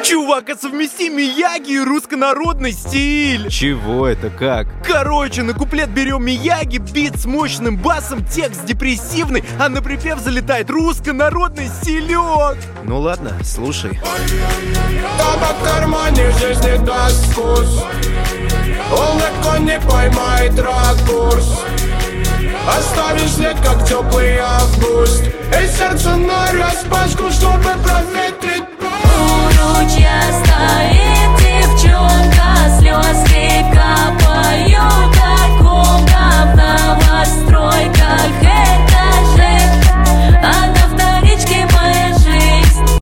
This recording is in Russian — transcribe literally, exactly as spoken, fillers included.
Чувак, а совмести Мияги и руссконародный стиль. Чего это, как? Короче, на куплет берем Мияги, бит с мощным басом, текст депрессивный, а на припев залетает руссконародный стилек. Ну ладно, слушай. Табак в кармане жизнь не даст вкус. Он легко не поймает ракурс. Оставишь след, как теплый август. И сердце нараспашку, чтобы проветрить. У ручья стоит